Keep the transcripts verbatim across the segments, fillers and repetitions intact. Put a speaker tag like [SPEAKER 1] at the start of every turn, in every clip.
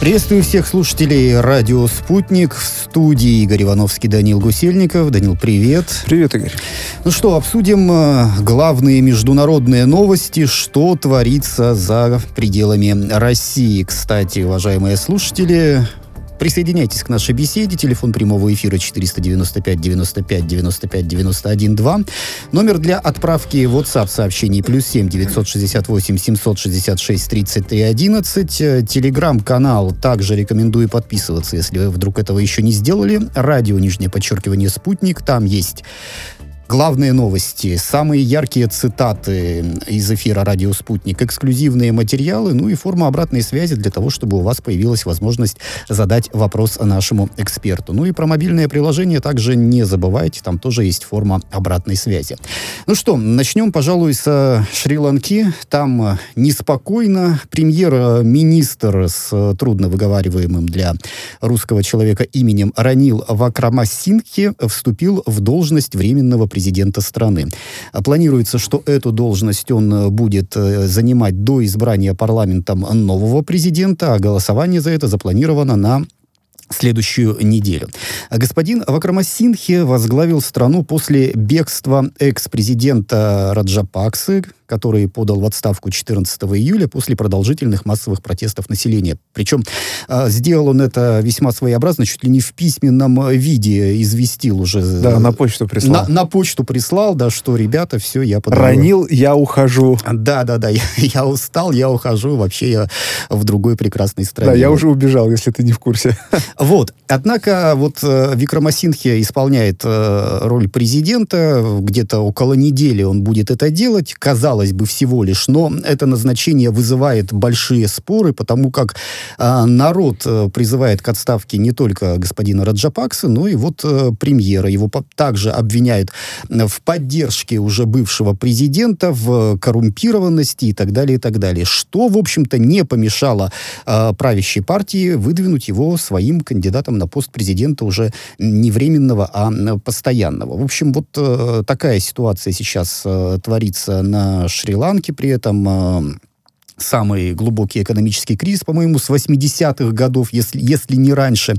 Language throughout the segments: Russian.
[SPEAKER 1] Приветствую всех слушателей радио «Спутник». В студии Игорь Ивановский, Данил Гусельников. Данил, привет.
[SPEAKER 2] Привет, Игорь.
[SPEAKER 1] Ну что, обсудим э, главные международные новости, что творится за пределами России. Кстати, уважаемые слушатели, присоединяйтесь к нашей беседе. Телефон прямого эфира четыреста девяносто пять девяносто пять девяносто пять девяносто один два. Номер для отправки WhatsApp сообщений плюс семь девятьсот шестьдесят восемь семьсот шестьдесят шесть тридцать три одиннадцать. Телеграм-канал также рекомендую подписываться, если вы вдруг этого еще не сделали. Радио, нижнее подчеркивание, «Спутник». Там есть главные новости, самые яркие цитаты из эфира «Радио Спутник», эксклюзивные материалы, ну и форма обратной связи для того, чтобы у вас появилась возможность задать вопрос нашему эксперту. Ну и про мобильное приложение также не забывайте, там тоже есть форма обратной связи. Ну что, начнем, пожалуй, с Шри-Ланки. Там неспокойно. Премьер-министр с трудно выговариваемым для русского человека именем Ранил Викрамасингхе вступил в должность временного президента страны. Планируется, что эту должность он будет занимать до избрания парламентом нового президента, а голосование за это запланировано на следующую неделю. Господин Викрамасингхе возглавил страну после бегства экс-президента Раджапаксы, который подал в отставку четырнадцатого июля после продолжительных массовых протестов населения. Причем э, сделал он это весьма своеобразно, чуть ли не в письменном виде известил уже.
[SPEAKER 2] Да, на почту прислал.
[SPEAKER 1] На, на почту прислал, да, что, ребята, все, я подаю.
[SPEAKER 2] Ранил, я ухожу.
[SPEAKER 1] Да, да, да, я, я устал, я ухожу, вообще я в другой прекрасной стране.
[SPEAKER 2] Да, я уже убежал, если ты не в курсе.
[SPEAKER 1] Вот. Однако вот э, Викрамасингхе исполняет э, роль президента, где-то около недели он будет это делать, казалось бы, всего лишь, но это назначение вызывает большие споры, потому как э, народ э, призывает к отставке не только господина Раджапаксы, но и вот э, премьера. Его по- также обвиняют в поддержке уже бывшего президента, в коррумпированности и так далее, и так далее. Что, в общем-то, не помешало э, правящей партии выдвинуть его своим кандидатом на пост президента уже не временного, а постоянного. В общем, вот э, такая ситуация сейчас э, творится на Шри-Ланке, при этом э, самый глубокий экономический кризис, по-моему, с восьмидесятых годов, если, если не раньше.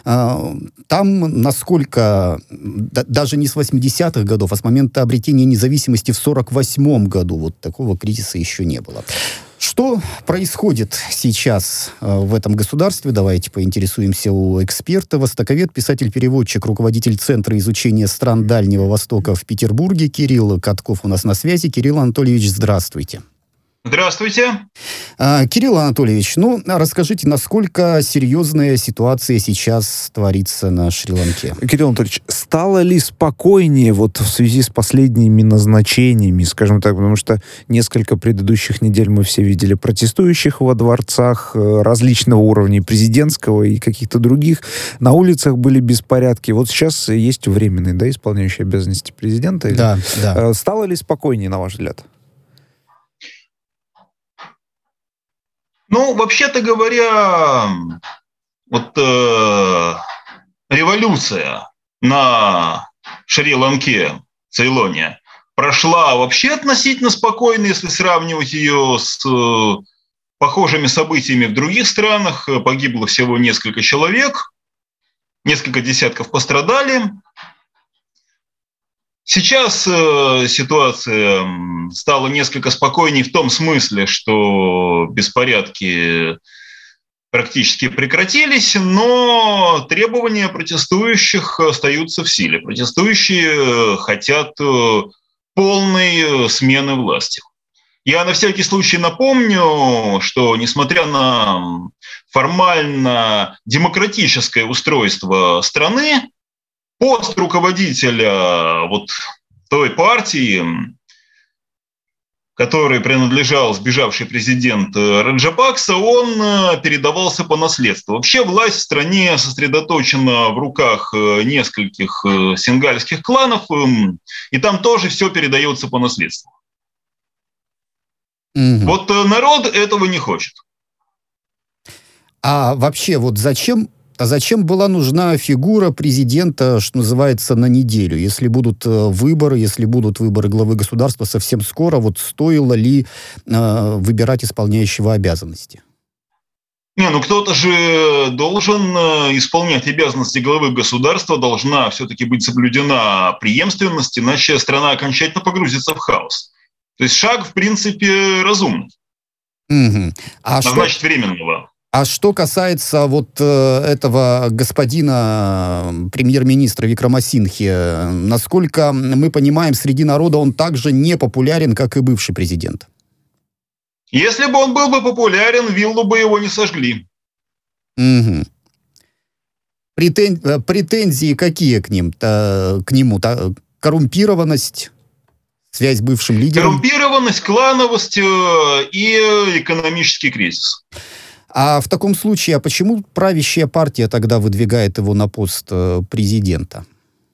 [SPEAKER 1] Э, там, насколько, да, даже не с восьмидесятых годов, а с момента обретения независимости в сорок восьмом году, вот такого кризиса еще не было. Что происходит сейчас э, в этом государстве? Давайте поинтересуемся у эксперта. Востоковед, писатель-переводчик, руководитель Центра изучения стран Дальнего Востока в Петербурге Кирилл Катков у нас на связи. Кирилл Анатольевич, здравствуйте.
[SPEAKER 3] Здравствуйте.
[SPEAKER 1] А, Кирилл Анатольевич, ну, расскажите, насколько серьезная ситуация сейчас творится на Шри-Ланке?
[SPEAKER 2] Кирилл Анатольевич, стало ли спокойнее вот в связи с последними назначениями, скажем так, потому что несколько предыдущих недель мы все видели протестующих во дворцах различного уровня, президентского и каких-то других. На улицах были беспорядки. Вот сейчас есть временный, да, исполняющий обязанности президента.
[SPEAKER 1] Да, да.
[SPEAKER 2] Стало ли спокойнее, на ваш взгляд?
[SPEAKER 3] Ну, вообще-то говоря, вот э, революция на Шри-Ланке, Цейлоне, прошла вообще относительно спокойно, если сравнивать ее с э, похожими событиями в других странах. Погибло всего несколько человек, несколько десятков пострадали. Сейчас э, ситуация стала несколько спокойнее в том смысле, что беспорядки практически прекратились, но требования протестующих остаются в силе. Протестующие хотят э, полной смены власти. Я на всякий случай напомню, что несмотря на формально демократическое устройство страны, пост руководителя вот той партии, которой принадлежал сбежавший президент Раджапакса, он передавался по наследству. Вообще власть в стране сосредоточена в руках нескольких сингальских кланов, и там тоже все передается по наследству. Mm-hmm. Вот народ этого не хочет.
[SPEAKER 1] А вообще, вот зачем А зачем была нужна фигура президента, что называется, на неделю? Если будут э, выборы, если будут выборы главы государства совсем скоро, вот стоило ли э, выбирать исполняющего обязанности?
[SPEAKER 3] Не, ну кто-то же должен исполнять обязанности главы государства, должна все-таки быть соблюдена преемственность, иначе страна окончательно погрузится в хаос. То есть шаг, в принципе, разумный.
[SPEAKER 1] Угу. А
[SPEAKER 3] Назначить
[SPEAKER 1] что...
[SPEAKER 3] временного.
[SPEAKER 1] А что касается вот э, этого господина э, премьер-министра Викрамасинхи, насколько мы понимаем, среди народа он также не популярен, как и бывший президент?
[SPEAKER 3] Если бы он был бы популярен, виллу бы его не сожгли.
[SPEAKER 1] Угу. Претен... Претензии какие к ним, к нему? Коррумпированность, связь с бывшим лидером?
[SPEAKER 3] Коррумпированность, клановость и экономический кризис.
[SPEAKER 1] А в таком случае, а почему правящая партия тогда выдвигает его на пост президента?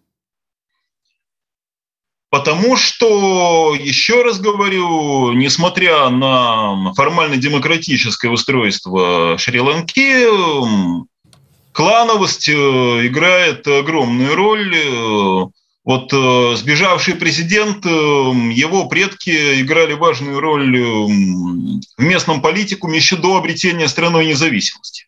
[SPEAKER 3] Потому что, еще раз говорю, несмотря на формально-демократическое устройство Шри-Ланки, клановость играет огромную роль. Вот сбежавший президент, его предки играли важную роль в местном политикуме еще до обретения страной независимости.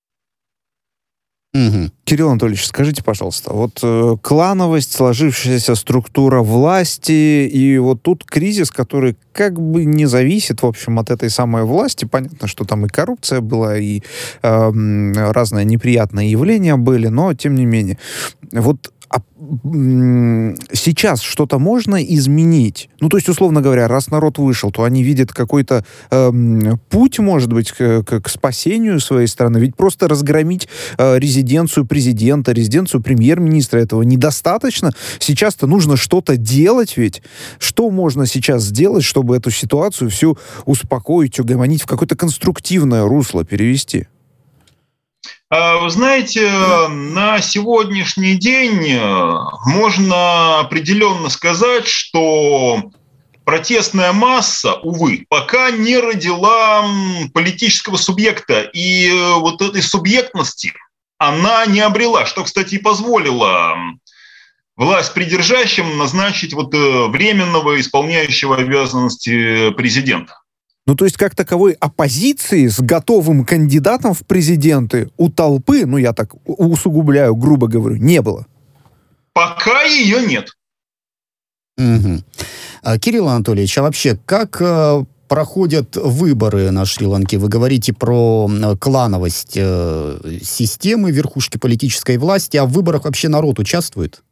[SPEAKER 2] Угу. Кирилл Анатольевич, скажите, пожалуйста, вот э, клановость, сложившаяся структура власти, и вот тут кризис, который как бы не зависит, в общем, от этой самой власти. Понятно, что там и коррупция была, и э, разные неприятные явления были, но тем не менее. Вот а, м- сейчас что-то можно изменить? Ну, то есть, условно говоря, раз народ вышел, то они видят какой-то э, путь, может быть, к, к, к спасению своей страны. Ведь просто разгромить э, резиденцию президента, резиденцию премьер-министра этого недостаточно. Сейчас-то нужно что-то делать ведь. Что можно сейчас сделать, чтобы эту ситуацию всю успокоить, угомонить, в какое-то конструктивное русло перевести?
[SPEAKER 3] Вы знаете, на сегодняшний день можно определенно сказать, что протестная масса, увы, пока не родила политического субъекта. И вот этой субъектности она не обрела, что, кстати, и позволило власть придержащим назначить вот временного исполняющего обязанности президента.
[SPEAKER 2] Ну, то есть, как таковой оппозиции с готовым кандидатом в президенты у толпы, ну, я так усугубляю, грубо говорю, не было.
[SPEAKER 3] Пока ее нет.
[SPEAKER 1] Угу. А, Кирилл Анатольевич, а вообще, как э, проходят выборы на Шри-Ланке? Вы говорите про э, клановость э, системы верхушки политической власти, а в выборах вообще народ участвует?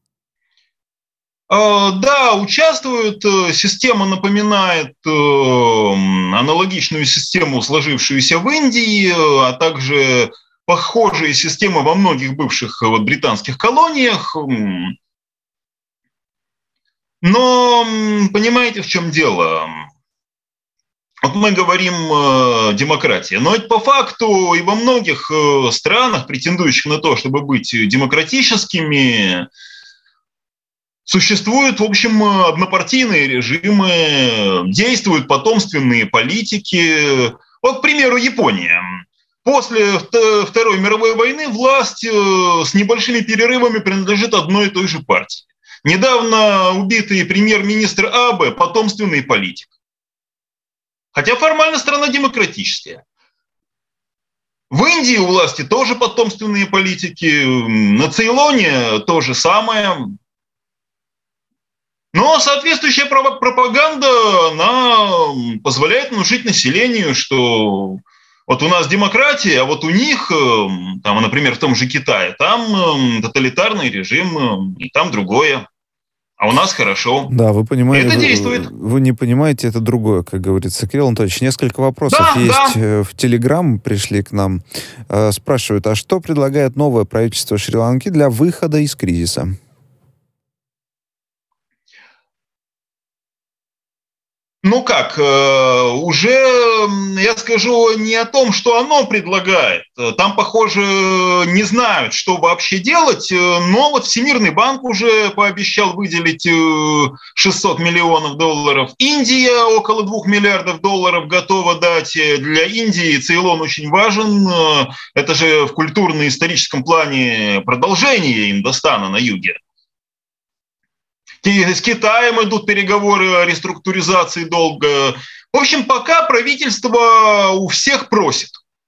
[SPEAKER 3] Да, участвуют. Система напоминает аналогичную систему, сложившуюся в Индии, а также похожие системы во многих бывших вот, британских колониях. Но понимаете, в чем дело? Вот мы говорим э, демократия, но ведь по факту и во многих странах, претендующих на то, чтобы быть демократическими, существуют, в общем, однопартийные режимы, действуют потомственные политики. Вот, к примеру, Япония. После Второй мировой войны власть с небольшими перерывами принадлежит одной и той же партии. Недавно убитый премьер-министр Абе – потомственный политик. Хотя формально страна демократическая. В Индии у власти тоже потомственные политики, на Цейлоне то же самое. Но соответствующая пропаганда, она позволяет внушить населению, что вот у нас демократия, а вот у них, там, например, в том же Китае, там тоталитарный режим, и там другое. А у нас хорошо.
[SPEAKER 2] Да, вы понимаете,
[SPEAKER 3] это
[SPEAKER 2] вы,
[SPEAKER 3] действует.
[SPEAKER 2] Вы не понимаете, это другое, как говорится. Кирилл Анатольевич, несколько вопросов
[SPEAKER 3] да,
[SPEAKER 2] есть
[SPEAKER 3] да.
[SPEAKER 2] в Телеграм, пришли к нам. Спрашивают, а что предлагает новое правительство Шри-Ланки для выхода из кризиса?
[SPEAKER 3] Ну как, уже, я скажу, не о том, что оно предлагает. Там, похоже, не знают, что вообще делать, но вот Всемирный банк уже пообещал выделить шестьсот миллионов долларов. Индия около двух миллиардов долларов готова дать. Для Индии Цейлон очень важен. Это же в культурно-историческом плане продолжение Индостана на юге. С Китаем идут переговоры о реструктуризации долга. В общем, пока правительство у всех просит.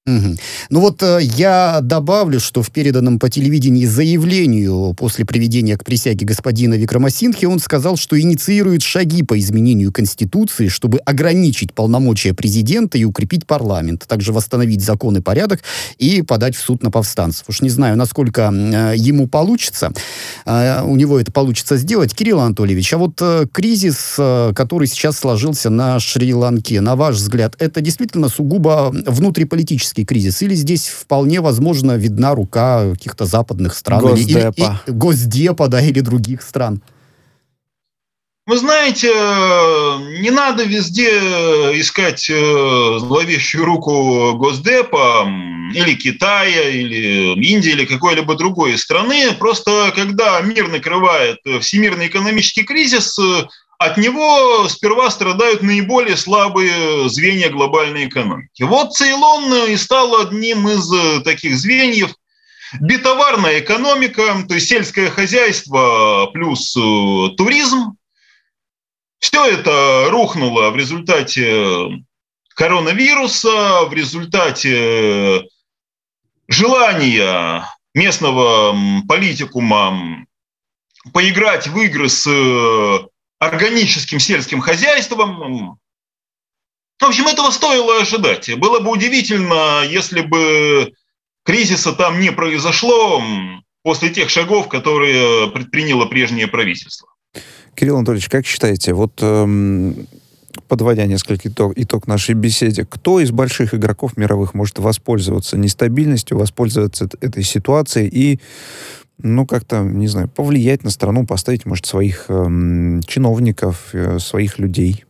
[SPEAKER 1] Угу. Ну вот э, я добавлю, что в переданном по телевидению заявлению после приведения к присяге господина Викрамасинхи он сказал, что инициирует шаги по изменению Конституции, чтобы ограничить полномочия президента и укрепить парламент, также восстановить закон и порядок и подать в суд на повстанцев. Уж не знаю, насколько э, ему получится, э, у него это получится сделать. Кирилл Анатольевич, а вот э, кризис, э, который сейчас сложился на Шри-Ланке, на ваш взгляд, это действительно сугубо внутриполитический кризис, или здесь вполне возможно видна рука каких-то западных стран
[SPEAKER 2] Госдепа.
[SPEAKER 1] или, и, Госдепа, да, или других стран?
[SPEAKER 3] Вы знаете, не надо везде искать зловещую руку Госдепа или Китая, или Индии, или какой-либо другой страны. Просто когда мир накрывает всемирный экономический кризис, от него сперва страдают наиболее слабые звенья глобальной экономики. Вот Цейлон и стал одним из таких звеньев. Битоварная экономика, то есть сельское хозяйство плюс туризм. Все это рухнуло в результате коронавируса, в результате желания местного политикума поиграть в игры с органическим сельским хозяйством. В общем, этого стоило ожидать. Было бы удивительно, если бы кризиса там не произошло после тех шагов, которые предприняло прежнее правительство.
[SPEAKER 2] Кирилл Анатольевич, как считаете, вот эм, подводя несколько итог, итог нашей беседе, кто из больших игроков мировых может воспользоваться нестабильностью, воспользоваться этой ситуацией и, ну, как-то, не знаю, повлиять на страну, поставить, может, своих эм, чиновников, э, своих людей?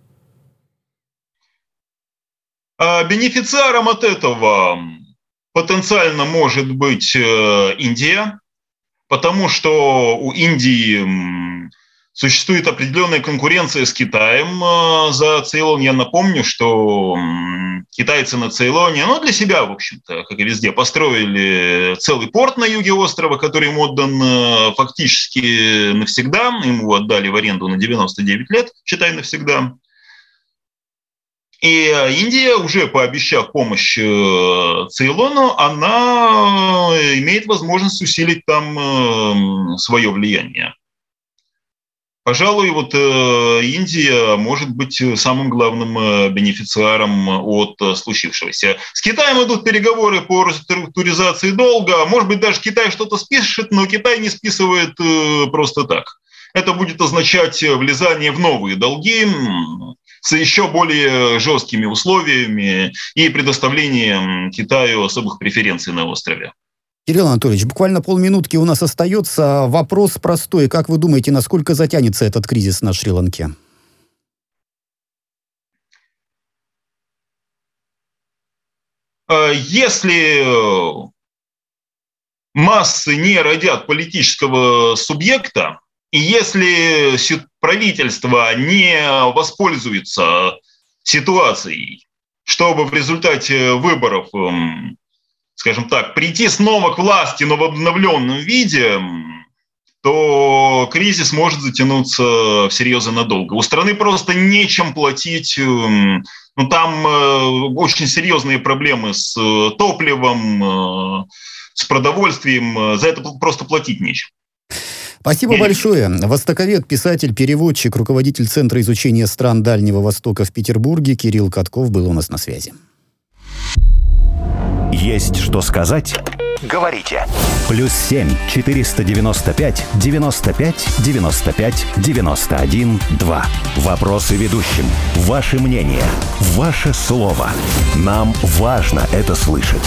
[SPEAKER 3] А бенефициаром от этого потенциально может быть э, Индия, потому что у Индии существует определенная конкуренция с Китаем за Цейлон. Я напомню, что китайцы на Цейлоне, ну, для себя, в общем-то, как и везде, построили целый порт на юге острова, который им отдан фактически навсегда. Ему отдали в аренду на девяносто девять лет, считай, навсегда. И Индия, уже пообещав помощь Цейлону, она имеет возможность усилить там свое влияние. Пожалуй, вот Индия может быть самым главным бенефициаром от случившегося. С Китаем идут переговоры по реструктуризации долга. Может быть, даже Китай что-то спишет, но Китай не списывает просто так. Это будет означать влезание в новые долги с еще более жесткими условиями и предоставлением Китаю особых преференций на острове.
[SPEAKER 1] Кирилл Анатольевич, буквально полминутки у нас остается. Вопрос простой. Как вы думаете, насколько затянется этот кризис на Шри-Ланке?
[SPEAKER 3] Если массы не родят политического субъекта, и если правительство не воспользуется ситуацией, чтобы в результате выборов, скажем так, прийти снова к власти, но в обновленном виде, то кризис может затянуться всерьез и надолго. У страны просто нечем платить. Ну, там очень серьезные проблемы с топливом, с продовольствием. За это просто платить нечем.
[SPEAKER 1] Спасибо большое. Востоковед, писатель, переводчик, руководитель Центра изучения стран Дальнего Востока в Петербурге Кирилл Катков был у нас на связи.
[SPEAKER 4] Есть что сказать? Говорите. Плюс семь четыреста девяносто пять девяносто пять девяносто пять девяносто один два. Вопросы ведущим. Ваше мнение. Ваше слово. Нам важно это слышать.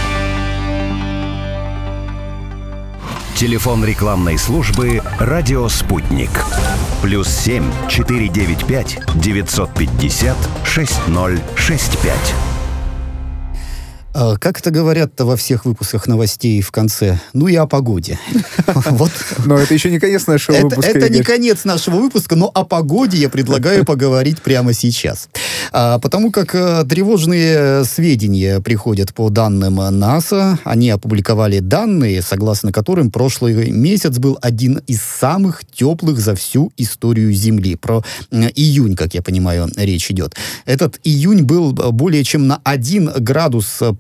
[SPEAKER 4] Телефон рекламной службы «Радио Спутник». Плюс семь четыреста девяносто пять девятьсот пятьдесят шесть ноль шесть пять.
[SPEAKER 1] Как это говорят-то во всех выпусках новостей в конце? Ну и о погоде. Вот.
[SPEAKER 2] Но это еще не конец нашего
[SPEAKER 1] это,
[SPEAKER 2] выпуска.
[SPEAKER 1] Это
[SPEAKER 2] Игорь.
[SPEAKER 1] не конец нашего выпуска, но о погоде я предлагаю поговорить прямо сейчас. А, потому как а, тревожные сведения приходят по данным НАСА. Они опубликовали данные, согласно которым прошлый месяц был один из самых теплых за всю историю Земли. Про а, июнь, как я понимаю, речь идет. Этот июнь был более чем на один градус под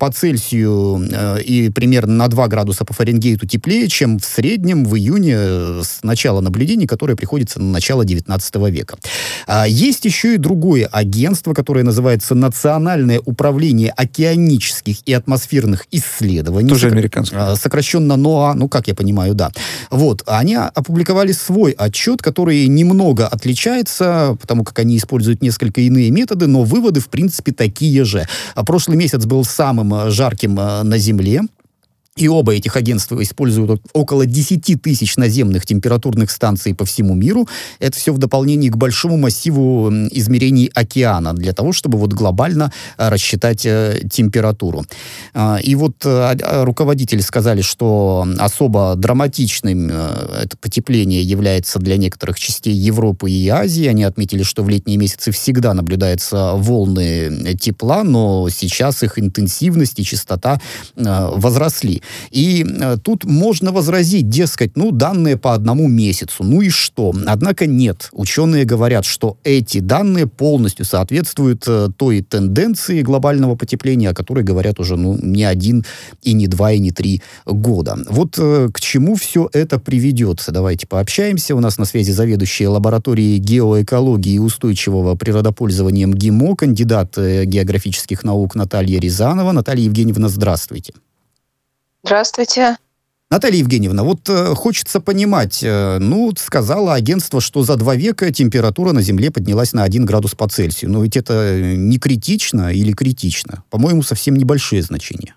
[SPEAKER 1] по Цельсию э, и примерно на два градуса по Фаренгейту теплее, чем в среднем в июне с начала наблюдений, которое приходится на начало девятнадцатого века. А есть еще и другое агентство, которое называется Национальное управление океанических и атмосферных исследований.
[SPEAKER 2] Тоже американское.
[SPEAKER 1] Сокращенно НОАА, ну, как я понимаю, да. Вот, они опубликовали свой отчет, который немного отличается, потому как они используют несколько иные методы, но выводы, в принципе, такие же. Прошлый месяц был самым жарким на Земле. И оба этих агентства используют около десять тысяч наземных температурных станций по всему миру. Это все в дополнение к большому массиву измерений океана, для того, чтобы вот глобально рассчитать э, температуру. Э, и вот э, руководители сказали, что особо драматичным э, это потепление является для некоторых частей Европы и Азии. Они отметили, что в летние месяцы всегда наблюдаются волны тепла, но сейчас их интенсивность и частота э, возросли. И э, тут можно возразить, дескать, ну, данные по одному месяцу, ну и что? Однако нет. Ученые говорят, что эти данные полностью соответствуют э, той тенденции глобального потепления, о которой говорят уже, ну, не один, и не два, и не три года. Вот э, к чему все это приведет? Давайте пообщаемся. У нас на связи заведующая лабораторией геоэкологии и устойчивого природопользования МГИМО, кандидат э, географических наук Наталья Рязанова. Наталья Евгеньевна, здравствуйте.
[SPEAKER 5] Здравствуйте.
[SPEAKER 1] Наталья Евгеньевна, вот э, хочется понимать, э, ну, сказала агентство, что за два века температура на Земле поднялась на один градус по Цельсию. Но ведь это не критично или критично? По-моему, совсем небольшие значения.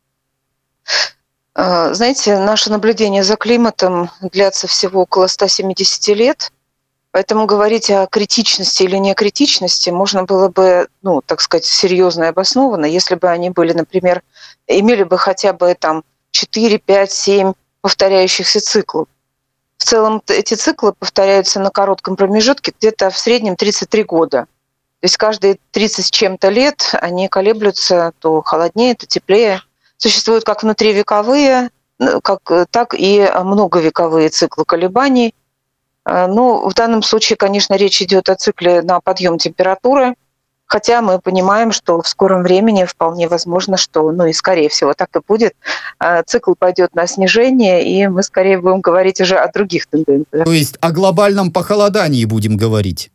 [SPEAKER 5] Знаете, наше наблюдение за климатом длятся всего около ста семидесяти лет, поэтому говорить о критичности или некритичности можно было бы, ну, так сказать, серьезно и обоснованно, если бы они были, например, имели бы хотя бы там четыре, пять, семь повторяющихся циклов. В целом эти циклы повторяются на коротком промежутке, где-то в среднем тридцать три года. То есть каждые тридцать с чем-то лет они колеблются то холоднее, то теплее. Существуют как внутривековые, как, так и многовековые циклы колебаний. Ну, в данном случае, конечно, речь идет о цикле на подъем температуры, хотя мы понимаем, что в скором времени вполне возможно, что, ну и скорее всего так и будет, цикл пойдет на снижение, и мы скорее будем говорить уже о других тенденциях.
[SPEAKER 1] То есть о глобальном похолодании будем говорить?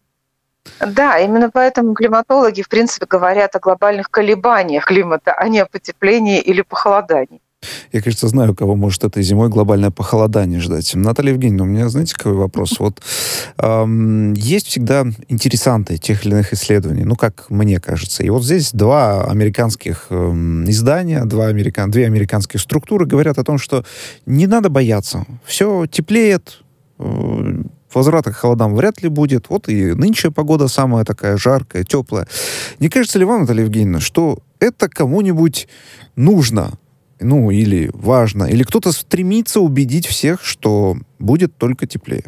[SPEAKER 5] Да, именно поэтому климатологи, в принципе, говорят о глобальных колебаниях климата, а не о потеплении или похолодании.
[SPEAKER 2] Я, кажется, знаю, кого может этой зимой глобальное похолодание ждать. Наталья Евгеньевна, у меня, знаете, какой вопрос? Вот эм, есть всегда интересанты тех или иных исследований, ну, как мне кажется. И вот здесь два американских эм, издания, два американ, две американские структуры говорят о том, что не надо бояться. Все теплеет, э, возврата к холодам вряд ли будет. Вот и нынче погода самая такая жаркая, теплая. Не кажется ли вам, Наталья Евгеньевна, что это кому-нибудь нужно? Ну, или важно, или кто-то стремится убедить всех, что будет только теплее?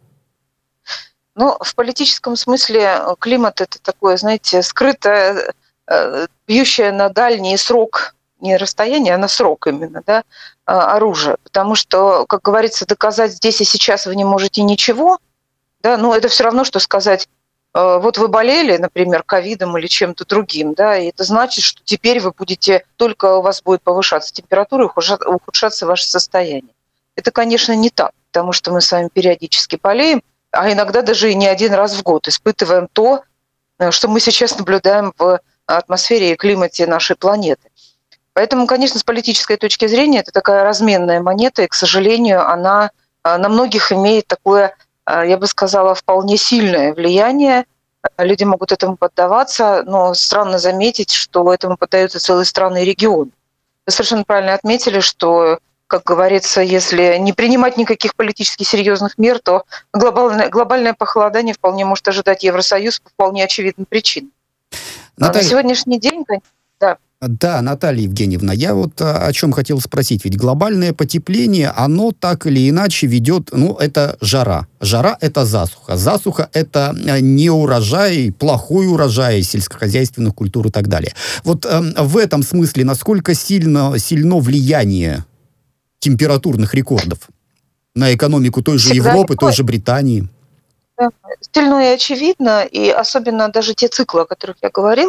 [SPEAKER 5] Ну, в политическом смысле климат — это такое, знаете, скрытое, бьющее на дальний срок, не расстояние, а на срок именно, да, оружие. Потому что, как говорится, доказать здесь и сейчас вы не можете ничего, да, но это все равно, что сказать: вот вы болели, например, ковидом или чем-то другим, да, и это значит, что теперь вы будете, только у вас будет повышаться температура и ухудшаться ваше состояние. Это, конечно, не так, потому что мы с вами периодически болеем, а иногда даже и не один раз в год испытываем то, что мы сейчас наблюдаем в атмосфере и климате нашей планеты. Поэтому, конечно, с политической точки зрения это такая разменная монета, и, к сожалению, она на многих имеет такое, я бы сказала, вполне сильное влияние. Люди могут этому поддаваться, но странно заметить, что этому поддаются целые страны и регионы. Вы совершенно правильно отметили, что, как говорится, если не принимать никаких политически серьезных мер, то глобальное, глобальное похолодание вполне может ожидать Евросоюз по вполне очевидным причинам.
[SPEAKER 1] Наталья...
[SPEAKER 5] На сегодняшний день, да.
[SPEAKER 1] Да, Наталья Евгеньевна, я вот о чем хотел спросить. Ведь глобальное потепление, оно так или иначе ведет, ну, это жара. Жара — это засуха. Засуха — это не урожай, плохой урожай сельскохозяйственных культур и так далее. Вот э, в этом смысле насколько сильно, сильно влияние температурных рекордов на экономику той же
[SPEAKER 5] Всегда
[SPEAKER 1] Европы,
[SPEAKER 5] такое.
[SPEAKER 1] той же Британии?
[SPEAKER 5] Сильно и очевидно, и особенно даже те циклы, о которых я говорила,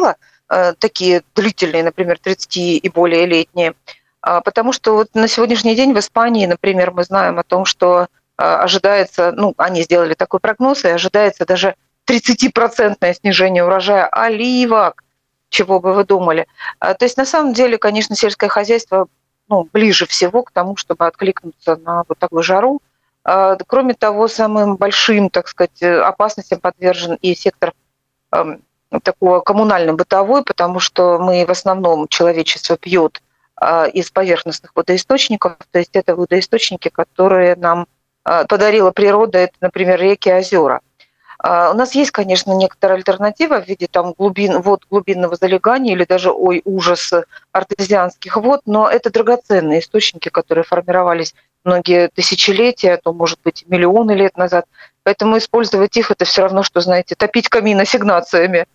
[SPEAKER 5] такие длительные, например, тридцать и более летние. Потому что вот на сегодняшний день в Испании, например, мы знаем о том, что ожидается, ну, они сделали такой прогноз, и ожидается даже тридцатипроцентное снижение урожая оливок, чего бы вы думали. То есть на самом деле, конечно, сельское хозяйство, ну, ближе всего к тому, чтобы откликнуться на вот такую жару. Кроме того, самым большим, так сказать, опасностям подвержен и сектор такого коммунально-бытовой, потому что мы в основном, человечество пьет из поверхностных водоисточников, то есть это водоисточники, которые нам подарила природа, это, например, реки, озера. У нас есть, конечно, некоторая альтернатива в виде там, глубин, вод глубинного залегания или даже, ой, ужас, артезианских вод, но это драгоценные источники, которые формировались многие тысячелетия, а то, может быть, миллионы лет назад. Поэтому использовать их – это все равно, что, знаете, топить камин ассигнациями.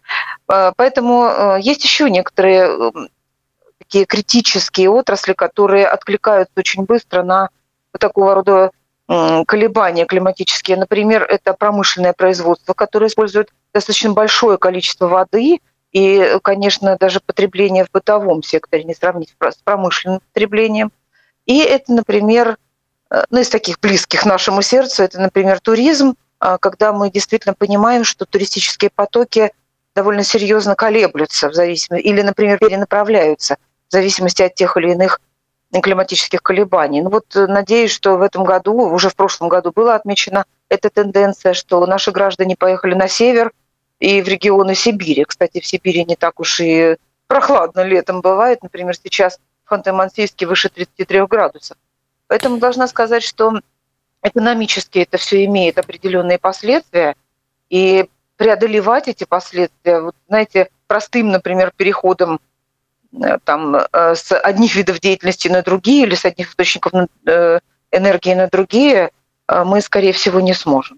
[SPEAKER 5] Поэтому есть еще некоторые такие критические отрасли, которые откликаются очень быстро на такого рода колебания климатические. Например, это промышленное производство, которое использует достаточно большое количество воды, и, конечно, даже потребление в бытовом секторе не сравнить с промышленным потреблением. И это, например, ну, из таких близких нашему сердцу, это, например, туризм, когда мы действительно понимаем, что туристические потоки довольно серьезно колеблются в зависимости, или, например, перенаправляются в зависимости от тех или иных климатических колебаний. Ну вот надеюсь, что в этом году, уже в прошлом году была отмечена эта тенденция, что наши граждане поехали на север и в регионы Сибири. Кстати, в Сибири не так уж и прохладно летом бывает. Например, сейчас в Ханты-Мансийске выше тридцати трёх градусов. Поэтому должна сказать, что экономически это все имеет определенные последствия. И преодолевать эти последствия, вот, знаете, простым, например, переходом там, с одних видов деятельности на другие или с одних источников энергии на другие, мы, скорее всего, не сможем.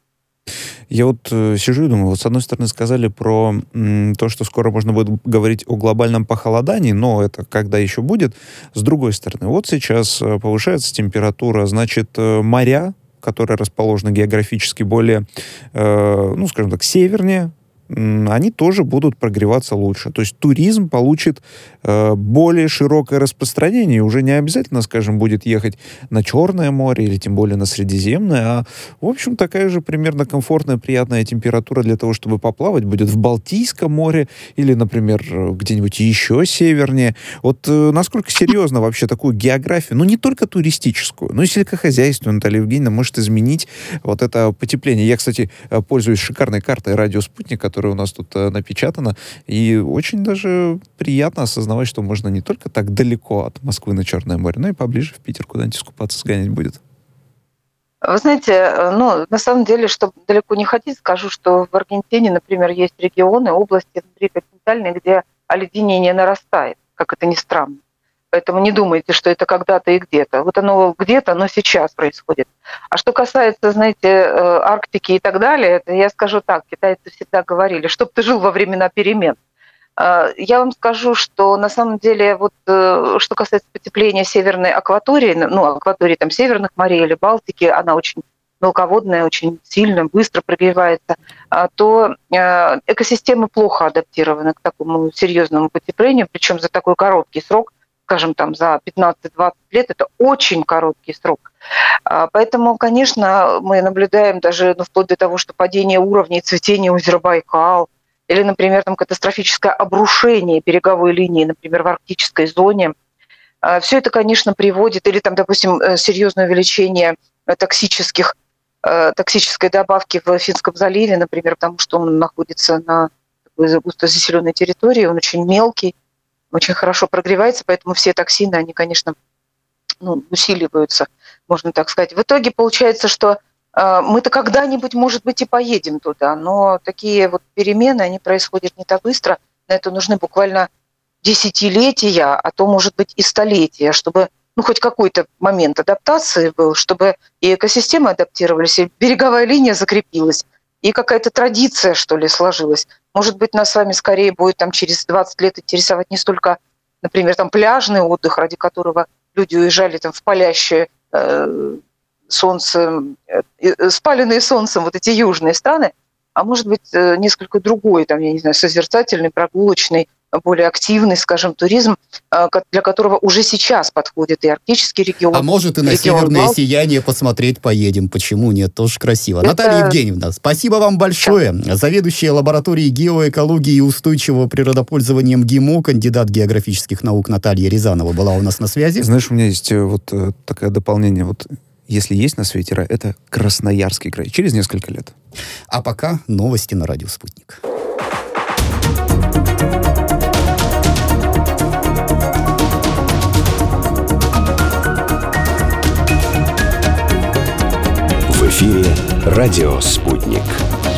[SPEAKER 2] Я вот э, сижу и думаю, вот с одной стороны сказали про м, то, что скоро можно будет говорить о глобальном похолодании, но это когда еще будет. С другой стороны, вот сейчас повышается температура, значит, э, моря, которые расположены географически более, э, ну, скажем так, севернее, они тоже будут прогреваться лучше. То есть туризм получит э, более широкое распространение. И уже не обязательно, скажем, будет ехать на Черное море или тем более на Средиземное, а, в общем, такая же примерно комфортная, приятная температура для того, чтобы поплавать, будет в Балтийском море или, например, где-нибудь еще севернее. Вот э, насколько серьезно вообще такую географию, ну, не только туристическую, но и сельскохозяйственную, Наталья Евгеньевна, может изменить вот это потепление. Я, кстати, пользуюсь шикарной картой «Радио Спутник», которая у нас тут э, напечатана, и очень даже приятно осознавать, что можно не только так далеко от Москвы на Черное море, но и поближе в Питер куда-нибудь искупаться, сгонять будет.
[SPEAKER 5] Вы знаете, ну, на самом деле, чтобы далеко не ходить, скажу, что в Аргентине, например, есть регионы, области внутриконтинентальные, где оледенение нарастает, как это ни странно. Поэтому не думайте, что это когда-то и где-то. Вот оно где-то, но сейчас происходит. А что касается, знаете, Арктики и так далее, это я скажу так, китайцы всегда говорили, чтоб ты жил во времена перемен. Я вам скажу, что на самом деле, вот, что касается потепления северной акватории, ну, акватории там, северных морей или Балтики, она очень мелководная, очень сильно, быстро прогревается, то экосистемы плохо адаптированы к такому серьезному потеплению, причем за такой короткий срок, скажем, там, за пятнадцать-двадцать лет, это очень короткий срок. Поэтому, конечно, мы наблюдаем даже, ну, вплоть до того, что падение уровней цветения озера Байкал, или, например, там, катастрофическое обрушение береговой линии, например, в арктической зоне. Все это, конечно, приводит, или, там, допустим, серьезное увеличение токсических, токсической добавки в Финском заливе, например, потому что он находится на такой густо заселенной территории, он очень мелкий, очень хорошо прогревается, поэтому все токсины, они, конечно, ну, усиливаются, можно так сказать. В итоге получается, что э, мы-то когда-нибудь, может быть, и поедем туда, но такие вот перемены, они происходят не так быстро. На это нужны буквально десятилетия, а то, может быть, и столетия, чтобы ну, хоть какой-то момент адаптации был, чтобы и экосистемы адаптировались, и береговая линия закрепилась, и какая-то традиция, что ли, сложилась. Может быть, нас с вами скорее будет там, через двадцать лет интересовать не столько, например, там, пляжный отдых, ради которого люди уезжали там, в палящее э, солнце, э, спаленные солнцем вот эти южные страны, а может быть, э, несколько другой, там, я не знаю, созерцательный, прогулочный, более активный, скажем, туризм, для которого уже сейчас подходит и арктический регион.
[SPEAKER 1] А может, и на северное Бал... сияние посмотреть поедем. Почему нет? Тоже красиво. Это... Наталья Евгеньевна, спасибо вам большое. Да. Заведующая лабораторией геоэкологии и устойчивого природопользования МГИМО, кандидат географических наук Наталья Рязанова была у нас на связи.
[SPEAKER 2] Знаешь, у меня есть вот такое дополнение. Вот если есть на свете рай, это Красноярский край. Через несколько лет.
[SPEAKER 1] А пока новости на радио «Спутник».
[SPEAKER 4] В эфире радио «Спутник».